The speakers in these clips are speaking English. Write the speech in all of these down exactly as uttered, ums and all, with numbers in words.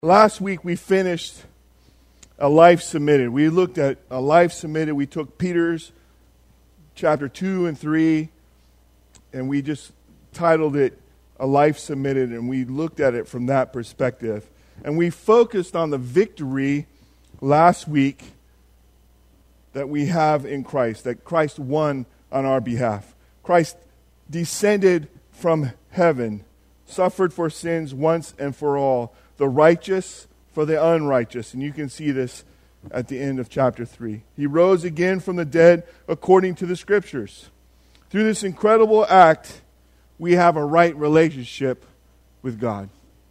Last week we finished a life submitted. We looked at a life submitted. We took Peter's chapter two and three, and we just titled it A Life Submitted, and we looked at it from that perspective. And we focused on the victory last week that we have in Christ, that Christ won on our behalf. Christ descended from heaven, suffered for sins once and for all, the righteous for the unrighteous. And you can see this at the end of chapter three. He rose again from the dead according to the Scriptures. Through this incredible act, we have a right relationship with God.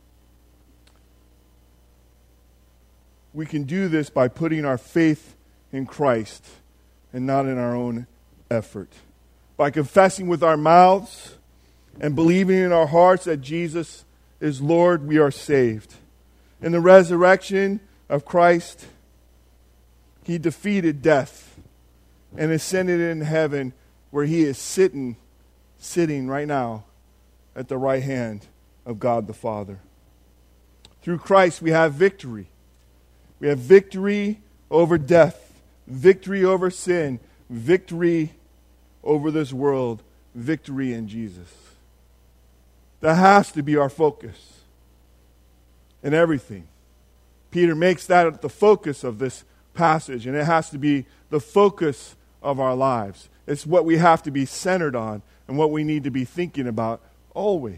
We can do this by putting our faith in Christ and not in our own effort. By confessing with our mouths and believing in our hearts that Jesus is Lord, we are saved. In the resurrection of Christ, He defeated death and ascended in heaven, where He is sitting, sitting right now at the right hand of God the Father. Through Christ we have victory. We have victory over death, victory over sin, victory over this world, victory in Jesus. That has to be our focus in everything. Peter makes that the focus of this passage, and it has to be the focus of our lives. It's what we have to be centered on and what we need to be thinking about always.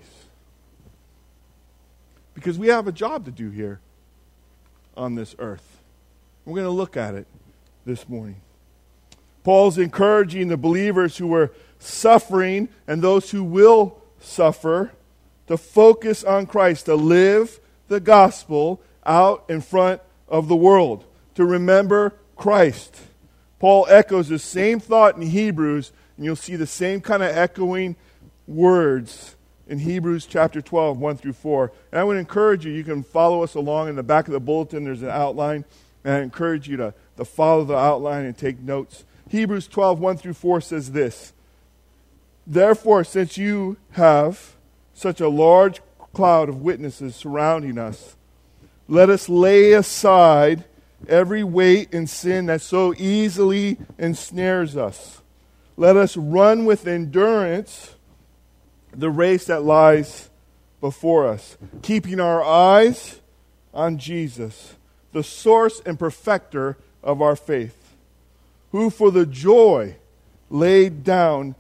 Because we have a job to do here on this earth. We're going to look at it this morning. Paul's encouraging the believers who were suffering and those who will suffer to focus on Christ, to live the gospel out in front of the world, to remember Christ. Paul echoes the same thought in Hebrews, and you'll see the same kind of echoing words in Hebrews chapter twelve, one through four. And I would encourage you, you can follow us along in the back of the bulletin. There's an outline, and I encourage you to, to follow the outline and take notes. Hebrews twelve, one through four says this: Therefore, since you have such a large cloud of witnesses surrounding us, let us lay aside every weight and sin that so easily ensnares us. Let us run with endurance the race that lies before us, keeping our eyes on Jesus, the source and perfecter of our faith, who for the joy laid down,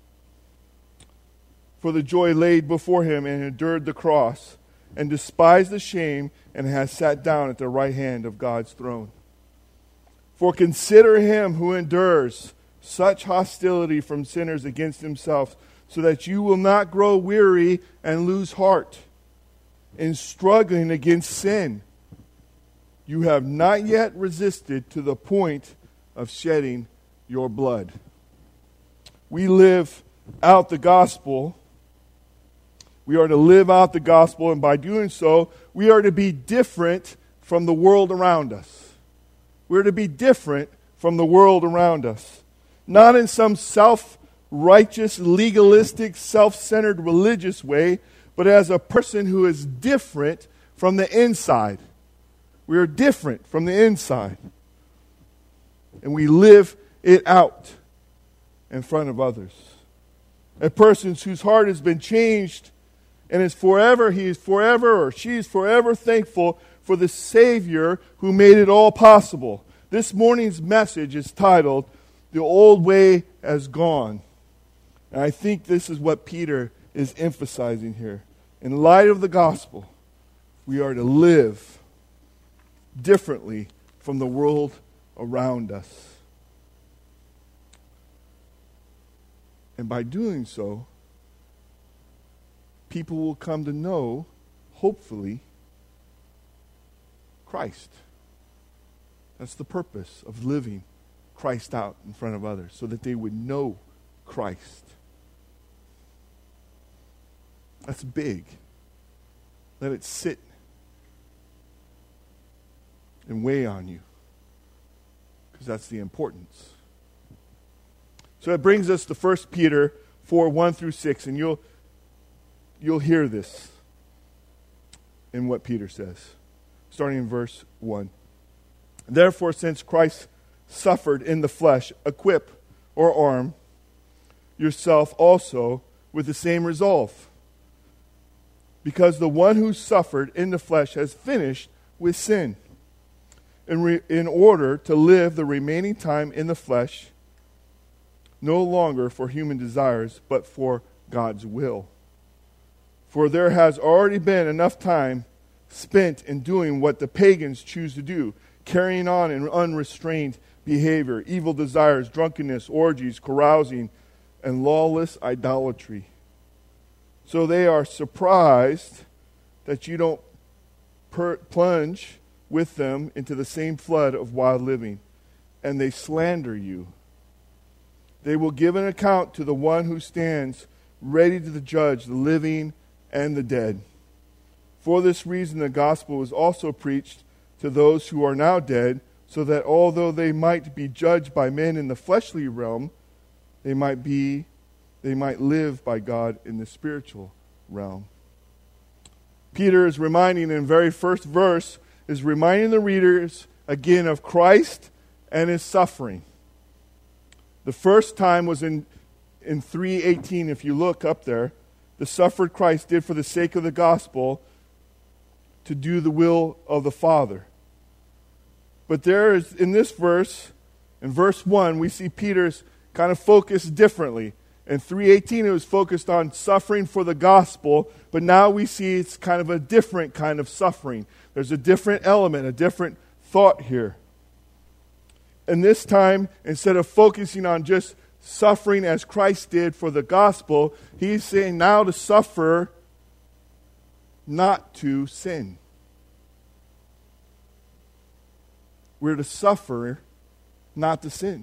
for the joy laid before him and endured the cross, and despised the shame, and has sat down at the right hand of God's throne. For consider him who endures such hostility from sinners against himself, so that you will not grow weary and lose heart in struggling against sin. You have not yet resisted to the point of shedding your blood. We live out the gospel. We are to live out the gospel, and by doing so, we are to be different from the world around us. We're to be different from the world around us. Not in some self-righteous, legalistic, self-centered religious way, but as a person who is different from the inside. We are different from the inside. And we live it out in front of others. A person whose heart has been changed and is forever, he is forever, or she is forever thankful for the Savior who made it all possible. This morning's message is titled, The Old Way Has Gone. And I think this is what Peter is emphasizing here. In light of the gospel, we are to live differently from the world around us. And by doing so, people will come to know, hopefully, Christ. That's the purpose of living Christ out in front of others, so that they would know Christ. That's big. Let it sit and weigh on you, because that's the importance. So that brings us to First Peter four, one through six, and you'll You'll hear this in what Peter says. starting in verse one. Therefore, since Christ suffered in the flesh, equip or arm yourself also with the same resolve. Because the one who suffered in the flesh has finished with sin, in, re- in order to live the remaining time in the flesh, no longer for human desires, but for God's will. For there has already been enough time spent in doing what the pagans choose to do, carrying on an unrestrained behavior, evil desires, drunkenness, orgies, carousing, and lawless idolatry. So they are surprised that you don't per- plunge with them into the same flood of wild living, and they slander you. They will give an account to the one who stands ready to judge the living and the dead. For this reason the gospel was also preached to those who are now dead, so that although they might be judged by men in the fleshly realm, they might be they might live by God in the spiritual realm. Peter is reminding in the very first verse, is reminding the readers again of Christ and his suffering. The first time was in, in three eighteen, if you look up there. The suffered Christ did for the sake of the gospel to do the will of the Father. But there is, in this verse, in verse one, we see Peter's kind of focused differently. In three eighteen, it was focused on suffering for the gospel, but now we see it's kind of a different kind of suffering. There's a different element, a different thought here. And this time, instead of focusing on just suffering as Christ did for the gospel, he's saying now to suffer, not to sin. We're to suffer, not to sin.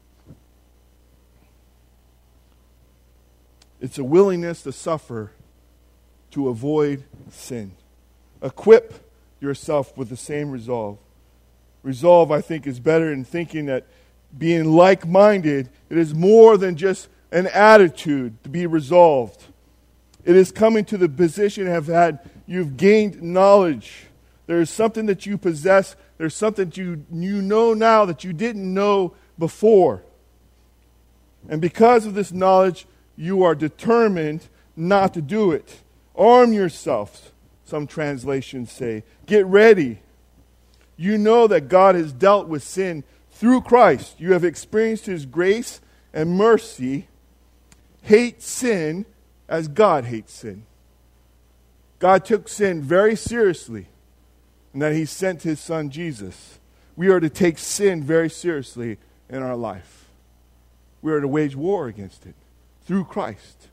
It's a willingness to suffer to avoid sin. Equip yourself with the same resolve. Resolve, I think, is better in thinking that being like-minded, it is more than just an attitude to be resolved. It is coming to the position have had, you've gained knowledge. There is something that you possess. There's something that you, you know now that you didn't know before. And because of this knowledge, you are determined not to do it. Arm yourself, some translations say. Get ready. You know that God has dealt with sin through Christ. You have experienced His grace and mercy. Hate sin as God hates sin. God took sin very seriously, and that He sent His Son Jesus. We are to take sin very seriously in our life. We are to wage war against it through Christ.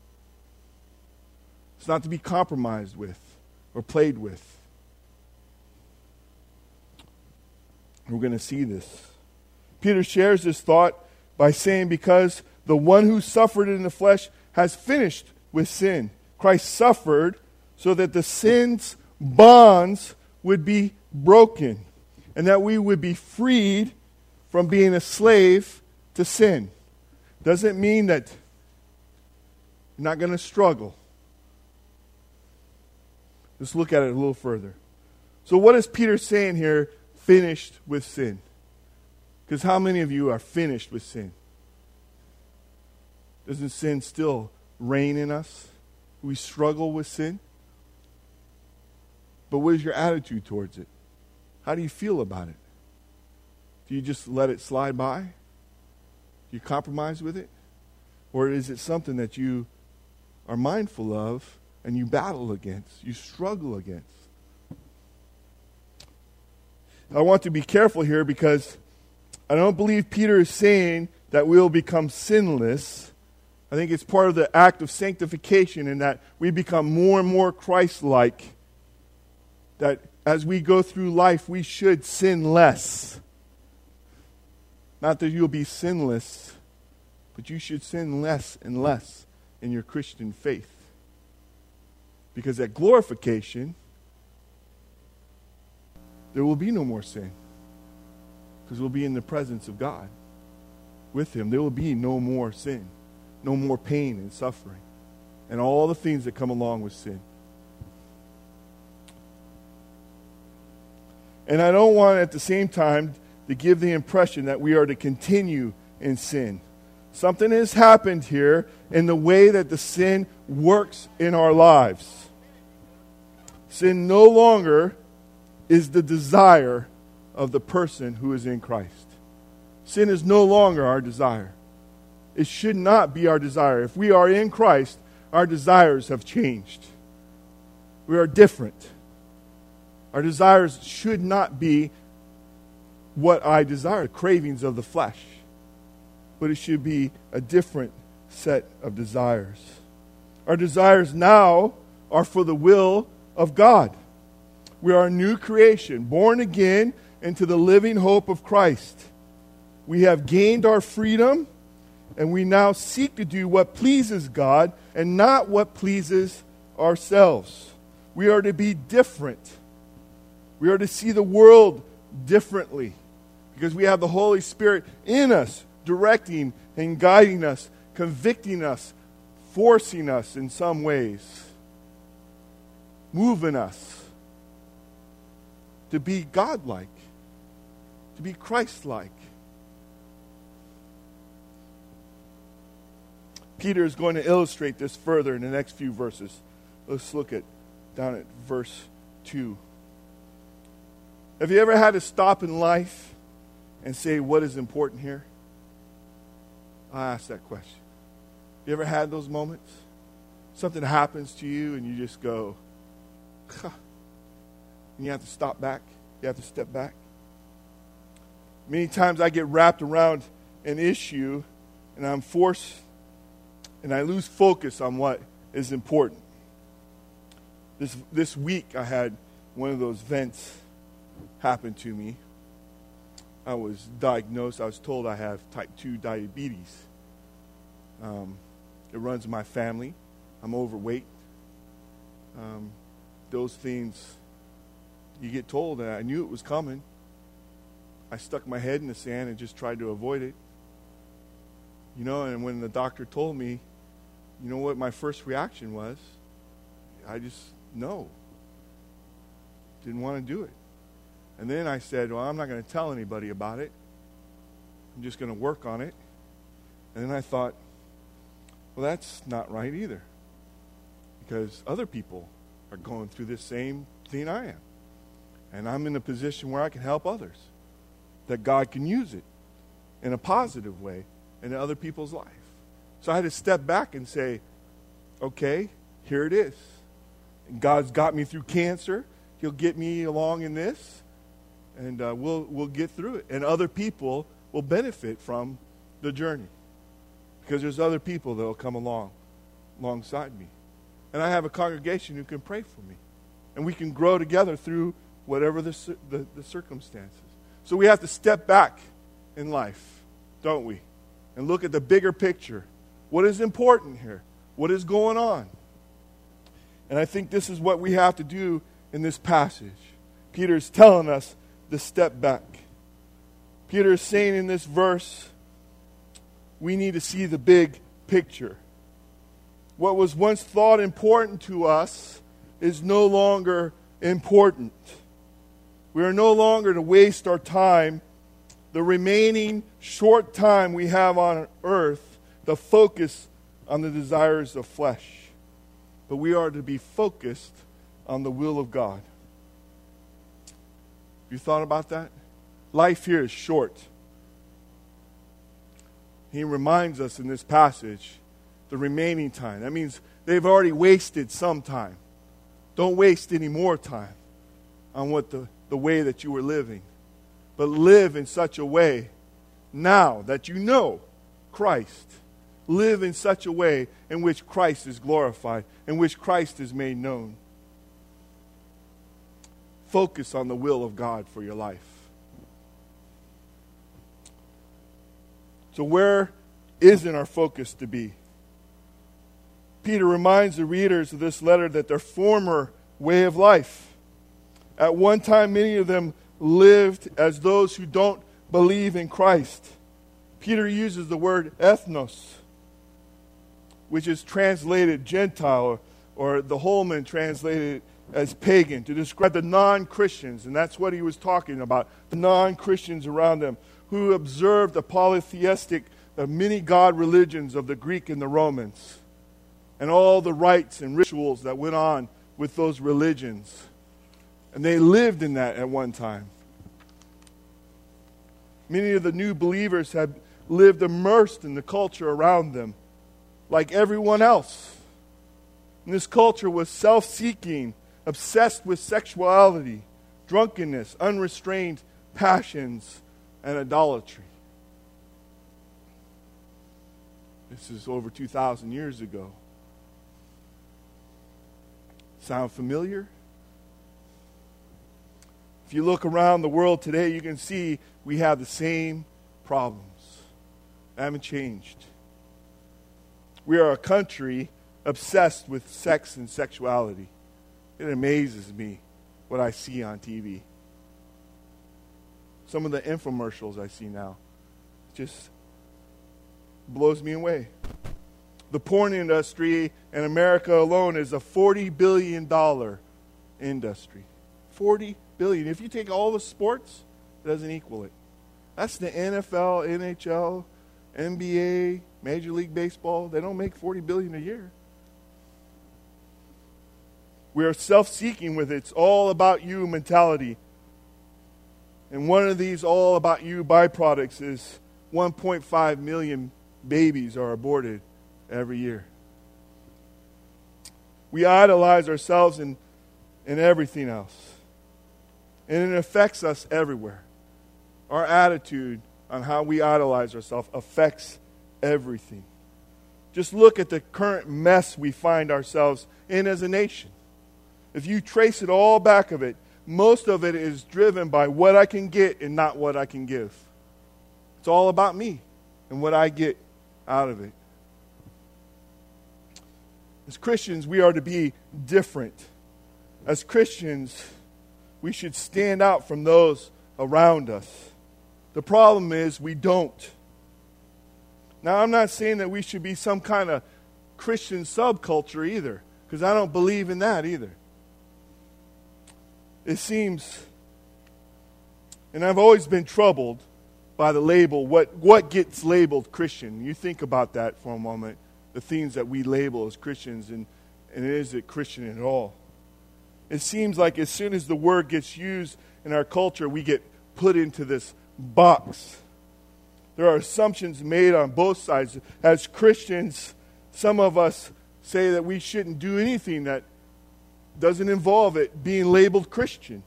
It's not to be compromised with or played with. We're going to see this. Peter shares this thought by saying, because the one who suffered in the flesh has finished with sin. Christ suffered so that the sin's bonds would be broken and that we would be freed from being a slave to sin. Doesn't mean that you're not going to struggle. Let's look at it a little further. So what is Peter saying here, finished with sin? Because how many of you are finished with sin? Doesn't sin still reign in us? We struggle with sin. But what is your attitude towards it? How do you feel about it? Do you just let it slide by? Do you compromise with it? Or is it something that you are mindful of and you battle against, you struggle against? I want to be careful here because I don't believe Peter is saying that we'll become sinless. I think it's part of the act of sanctification in that we become more and more Christ-like. That as we go through life, we should sin less. Not that you'll be sinless, but you should sin less and less in your Christian faith. Because at glorification, there will be no more sin. Because we'll be in the presence of God with Him. There will be no more sin, no more pain and suffering, and all the things that come along with sin. And I don't want at the same time to give the impression that we are to continue in sin. Something has happened here in the way that the sin works in our lives. Sin no longer is the desire of the person who is in Christ. Sin is no longer our desire. It should not be our desire. If we are in Christ, our desires have changed. We are different. Our desires should not be what I desire, cravings of the flesh. But it should be a different set of desires. Our desires now are for the will of God. We are a new creation, born again into the living hope of Christ. We have gained our freedom, and we now seek to do what pleases God and not what pleases ourselves. We are to be different. We are to see the world differently because we have the Holy Spirit in us, directing and guiding us, convicting us, forcing us in some ways, moving us to be God-like, to be Christ-like. Peter is going to illustrate this further in the next few verses. Let's look at down at verse two. Have you ever had to stop in life and say, what is important here? I ask that question. You ever had those moments? Something happens to you and you just go, huh. And you have to stop back. You have to step back. Many times I get wrapped around an issue and I'm forced and I lose focus on what is important. This this week I had one of those vents happen to me. I was diagnosed. I was told I have type two diabetes. Um, it runs in my family. I'm overweight. Um, those things you get told, and I knew it was coming. I stuck my head in the sand and just tried to avoid it. You know, and when the doctor told me, you know what my first reaction was? I just, no. Didn't want to do it. And then I said, well, I'm not going to tell anybody about it. I'm just going to work on it. And then I thought, well, that's not right either. Because other people are going through this same thing I am. And I'm in a position where I can help others. That God can use it in a positive way in other people's life. So I had to step back and say, okay, here it is. And God's got me through cancer. He'll get me along in this. And uh, we'll we'll get through it. And other people will benefit from the journey. Because there's other people that will come along alongside me. And I have a congregation who can pray for me. And we can grow together through whatever the, the, the circumstances. So we have to step back in life, don't we? And look at the bigger picture. What is important here? What is going on? And I think this is what we have to do in this passage. Peter is telling us to step back. Peter is saying in this verse, we need to see the big picture. What was once thought important to us is no longer important. We are no longer to waste our time, the remaining short time we have on earth, to focus on the desires of flesh. But we are to be focused on the will of God. Have you thought about that? Life here is short. He reminds us in this passage, the remaining time. That means they've already wasted some time. Don't waste any more time on what the, the way that you were living. But live in such a way now that you know Christ. Live in such a way in which Christ is glorified, in which Christ is made known. Focus on the will of God for your life. So where isn't our focus to be? Peter reminds the readers of this letter that their former way of life, at one time many of them lived as those who don't believe in Christ. Peter uses the word ethnos, which is translated Gentile, or, or the Holman translated as pagan, to describe the non-Christians, and that's what he was talking about, the non-Christians around them, who observed the polytheistic, the many-god religions of the Greek and the Romans, and all the rites and rituals that went on with those religions. And they lived in that at one time. Many of the new believers had lived immersed in the culture around them, like everyone else. And this culture was self-seeking, obsessed with sexuality, drunkenness, unrestrained passions, and idolatry. This is over two thousand years ago. Sound familiar? If you look around the world today, you can see we have the same problems. They haven't changed. We are a country obsessed with sex and sexuality. It amazes me what I see on T V. Some of the infomercials I see now just blows me away. The porn industry in America alone is a forty billion dollars industry. forty billion dollars. If you take all the sports, it doesn't equal it. That's the N F L, N H L, N B A, Major League Baseball. They don't make forty billion dollars a year. We are self-seeking with its all about you mentality. And one of these all about you byproducts is one point five million babies are aborted every year. We idolize ourselves in, in everything else. And it affects us everywhere. Our attitude on how we idolize ourselves affects everything. Just look at the current mess we find ourselves in as a nation. If you trace it all back of it, most of it is driven by what I can get and not what I can give. It's all about me and what I get out of it. As Christians, we are to be different. As Christians, we should stand out from those around us. The problem is we don't. Now, I'm not saying that we should be some kind of Christian subculture either, because I don't believe in that either. It seems, and I've always been troubled by the label, what, what gets labeled Christian. You think about that for a moment, the things that we label as Christians, and, and is it Christian at all? It seems like as soon as the word gets used in our culture, we get put into this box. There are assumptions made on both sides. As Christians, some of us say that we shouldn't do anything that doesn't involve it being labeled Christian.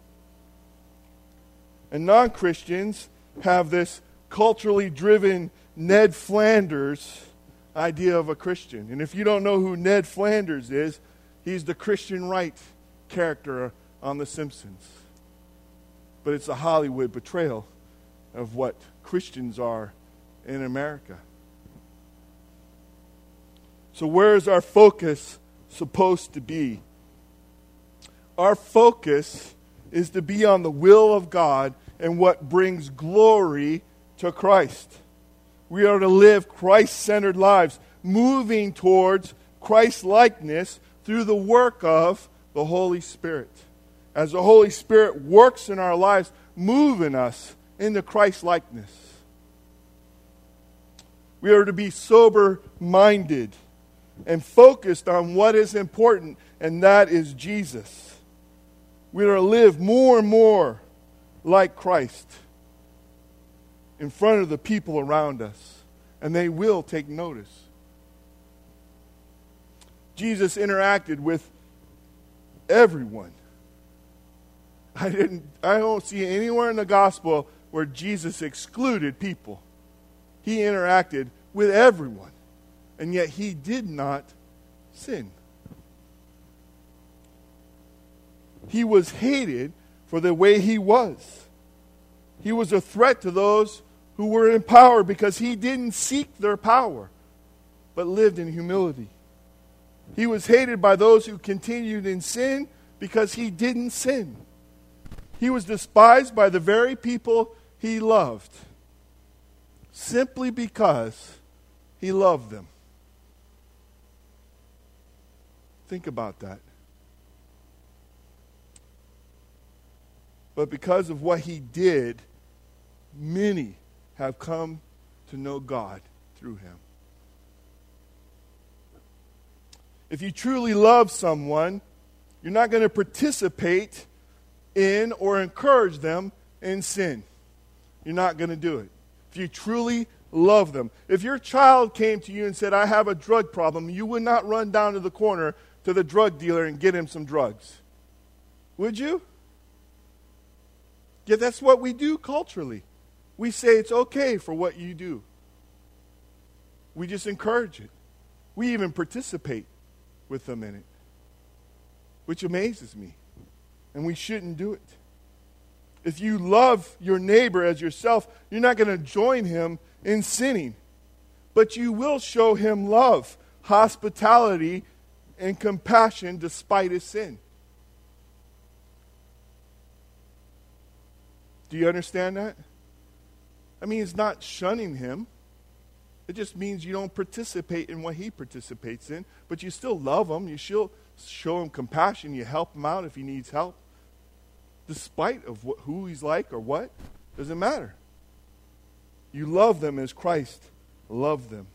And non-Christians have this culturally driven Ned Flanders idea of a Christian. And if you don't know who Ned Flanders is, he's the Christian Right character on The Simpsons. But it's a Hollywood portrayal of what Christians are in America. So where is our focus supposed to be? Our focus is to be on the will of God and what brings glory to Christ. We are to live Christ-centered lives, moving towards Christ-likeness through the work of the Holy Spirit. As the Holy Spirit works in our lives, moving us into Christ-likeness. We are to be sober-minded and focused on what is important, and that is Jesus. We are to live more and more like Christ in front of the people around us, and they will take notice. Jesus interacted with everyone. I didn't I don't see anywhere in the gospel where Jesus excluded people. He interacted with everyone, and yet he did not sin. He was hated for the way he was. He was a threat to those who were in power because he didn't seek their power, but lived in humility. He was hated by those who continued in sin because he didn't sin. He was despised by the very people he loved, simply because he loved them. Think about that. but because of what he did, many have come to know God through him. If you truly love someone, you're not going to participate in or encourage them in sin. You're not going to do it. If you truly love them. If your child came to you and said, I have a drug problem, you would not run down to the corner to the drug dealer and get him some drugs. Would you? Yeah, that's what we do culturally. We say it's okay for what you do. We just encourage it. We even participate with them in it, which amazes me. And we shouldn't do it. If you love your neighbor as yourself, you're not going to join him in sinning. But you will show him love, hospitality, and compassion despite his sin. Do you understand that? I mean, it's not shunning him. It just means you don't participate in what he participates in, but you still love him. You still show him compassion. You help him out if he needs help. Despite of what, who he's like or what, doesn't matter. You love them as Christ loved them,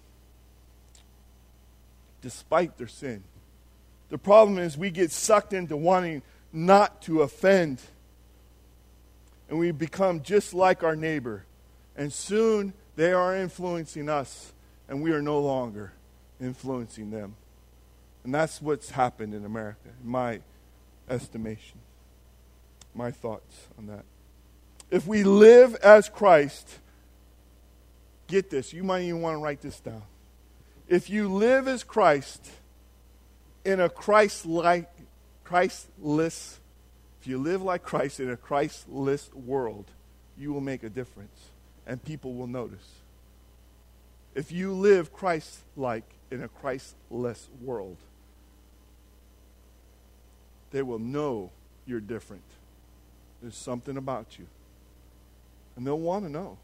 despite their sin. The problem is we get sucked into wanting not to offend, and we become just like our neighbor. And soon they are influencing us, and we are no longer influencing them. And that's what's happened in America, in my estimation. My thoughts on that. If we live as Christ, get this, you might even want to write this down. If you live as Christ in a Christ-like, Christless, if you live like Christ in a Christless world, you will make a difference, and people will notice. If you live Christ-like in a Christless world, they will know you're different. There's something about you. And they'll want to know.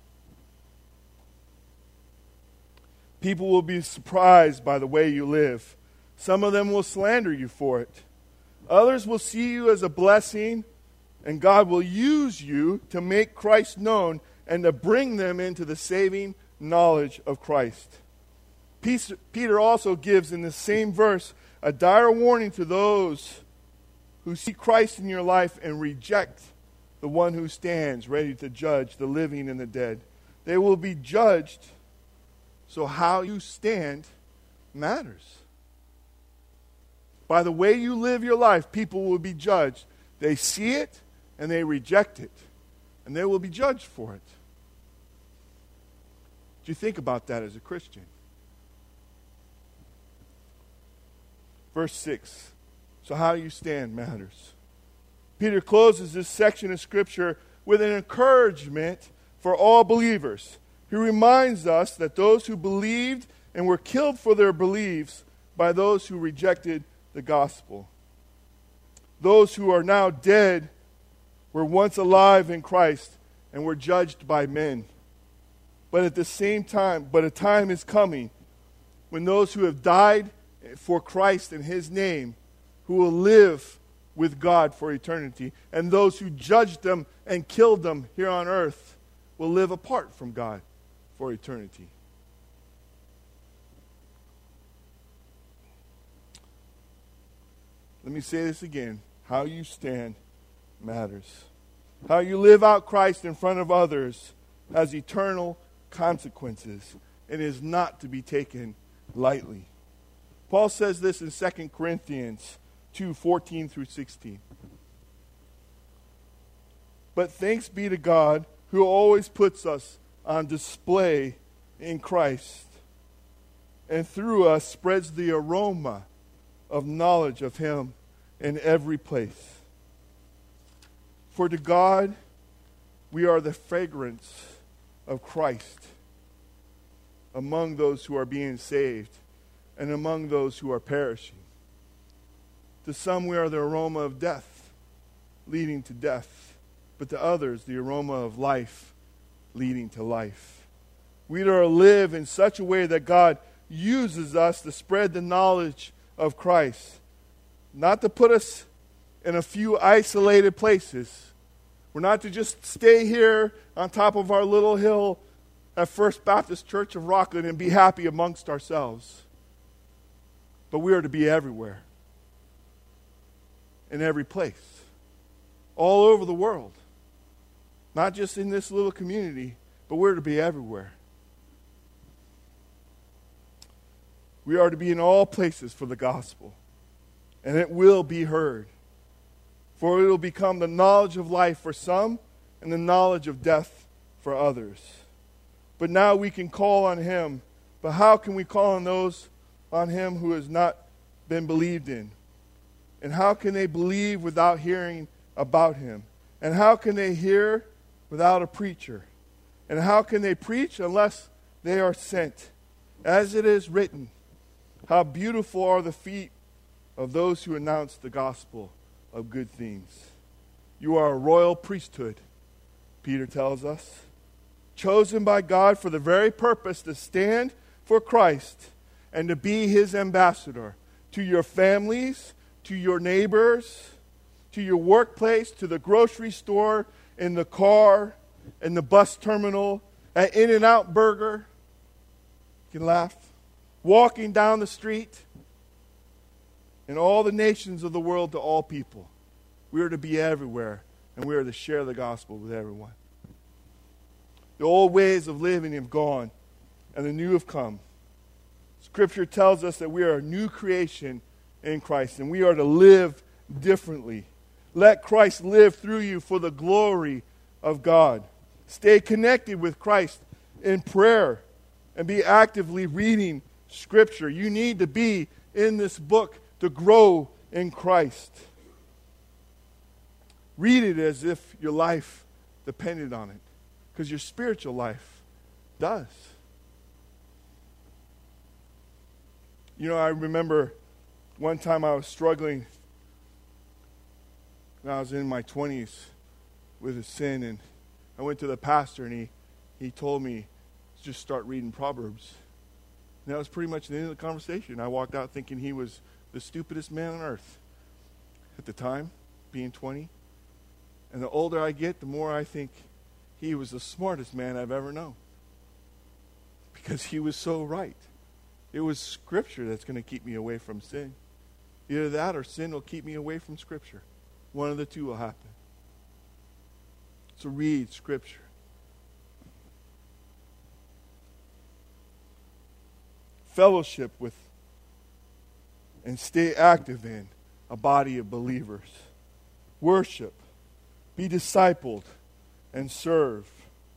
People will be surprised by the way you live. Some of them will slander you for it. Others will see you as a blessing, and God will use you to make Christ known and to bring them into the saving knowledge of Christ. Peter also gives in the same verse a dire warning to those who see Christ in your life and reject the one who stands ready to judge the living and the dead. They will be judged, so how you stand matters. By the way you live your life, people will be judged. They see it and they reject it, and they will be judged for it. Do you think about that as a Christian? Verse six. So how you stand matters. Peter closes this section of Scripture with an encouragement for all believers. He reminds us that those who believed and were killed for their beliefs by those who rejected the gospel. Those who are now dead were once alive in Christ and were judged by men. But at the same time, but a time is coming when those who have died for Christ and His name, who will live with God for eternity, and those who judged them and killed them here on earth will live apart from God for eternity. Let me say this again. How you stand matters. How you live out Christ in front of others has eternal consequences and is not to be taken lightly. Paul says this in Second Corinthians two, fourteen through sixteen. But thanks be to God who always puts us on display in Christ, and through us spreads the aroma of knowledge of Him in every place. For to God we are the fragrance of Christ among those who are being saved and among those who are perishing. To some we are the aroma of death, leading to death, but to others the aroma of life, leading to life. We are to live in such a way that God uses us to spread the knowledge of Christ, not to put us in a few isolated places We're not to just stay here on top of our little hill at First Baptist Church of Rockland and be happy amongst ourselves. But we are to be everywhere. In every place. All over the world. Not just in this little community, but we're to be everywhere. We are to be in all places for the gospel. And it will be heard. For it will become the knowledge of life for some and the knowledge of death for others. But now we can call on him. But how can we call on those on him who has not been believed in? And how can they believe without hearing about him? And how can they hear without a preacher? And how can they preach unless they are sent? As it is written, how beautiful are the feet of those who announce the gospel of good things. You are a royal priesthood, Peter tells us, chosen by God for the very purpose to stand for Christ and to be his ambassador to your families, to your neighbors, to your workplace, to the grocery store, in the car, in the bus terminal, at In-N-Out Burger. You can laugh. Walking down the street. In all the nations of the world to all people. We are to be everywhere, and we are to share the gospel with everyone. The old ways of living have gone, and the new have come. Scripture tells us that we are a new creation in Christ, and we are to live differently. Let Christ live through you for the glory of God. Stay connected with Christ in prayer and be actively reading Scripture. You need to be in this book to grow in Christ. Read it as if your life depended on it, because your spiritual life does. You know, I remember one time I was struggling when I was in my twenties with a sin, and I went to the pastor, and he, he told me, just start reading Proverbs. And that was pretty much the end of the conversation. I walked out thinking he was the stupidest man on earth at the time, being twenty. And the older I get, the more I think he was the smartest man I've ever known. Because he was so right. It was Scripture that's going to keep me away from sin. Either that or sin will keep me away from Scripture. One of the two will happen. So read Scripture. Fellowship with and stay active in a body of believers. Worship. Be discipled and serve.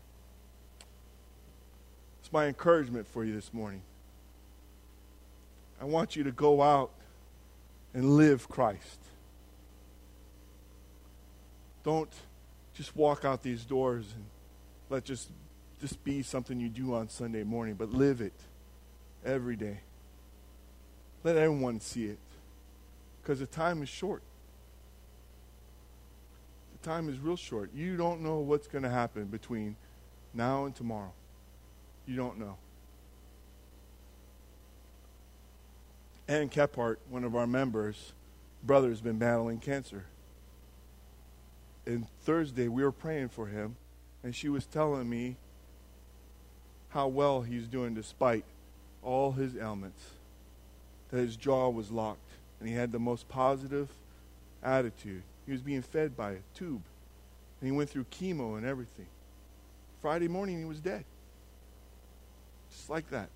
It's my encouragement for you this morning. I want you to go out and live Christ. Don't just walk out these doors and let just just be something you do on Sunday morning, but live it every day. Let everyone see it, because the time is short. The time is real short. You don't know what's going to happen between now and tomorrow. You don't know. Ann Kephart, one of our members, brother has been battling cancer. And Thursday we were praying for him, and she was telling me how well he's doing despite all his ailments. That his jaw was locked, and he had the most positive attitude. He was being fed by a tube, and he went through chemo and everything. Friday morning he was dead. Just like that.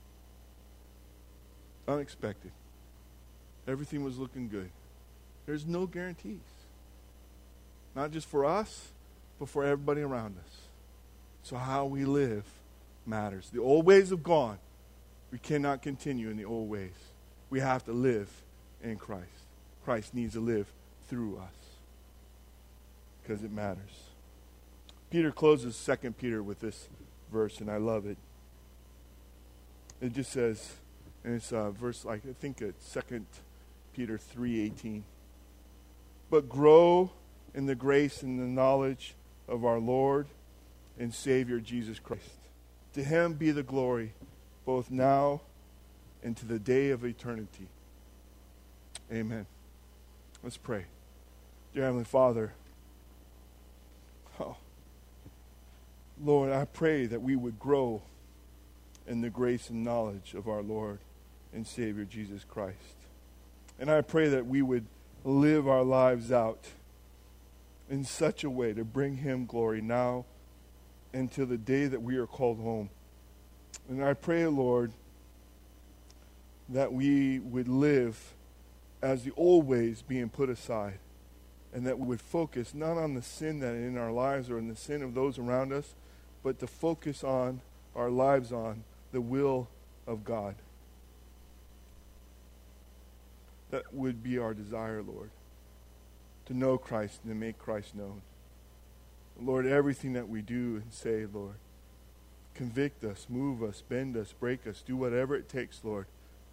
Unexpected. Everything was looking good. There's no guarantees. Not just for us, but for everybody around us. So how we live matters. The old ways have gone. We cannot continue in the old ways. We have to live in Christ. Christ needs to live through us because it matters. Peter closes Second Peter with this verse, and I love it. It just says, and it's a verse like, I think it's Second Peter three eighteen. But grow in the grace and the knowledge of our Lord and Savior Jesus Christ. To him be the glory, both now and to the day of eternity. Amen. Let's pray. Dear Heavenly Father, Oh. Lord, I pray that we would grow in the grace and knowledge of our Lord and Savior Jesus Christ. And I pray that we would live our lives out in such a way to bring him glory now until the day that we are called home. And I pray, Lord, that we would live as the old ways being put aside, and that we would focus not on the sin that is in our lives or in the sin of those around us, but to focus on our lives on the will of God. That would be our desire, Lord, to know Christ and to make Christ known. Lord, everything that we do and say, Lord, convict us, move us, bend us, break us, do whatever it takes, Lord,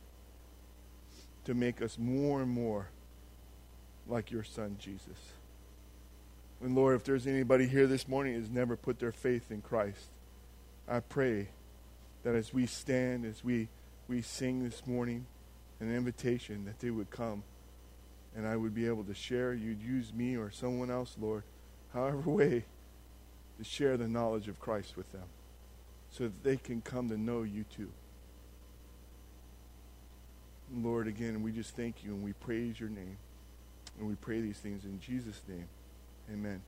to make us more and more like your Son, Jesus. And Lord, if there's anybody here this morning who has never put their faith in Christ, I pray that as we stand, as we, we sing this morning, an invitation that they would come and I would be able to share. You'd use me or someone else, Lord, however way, to share the knowledge of Christ with them so that they can come to know you too. Lord, again, we just thank you and we praise your name. And we pray these things in Jesus' name. Amen.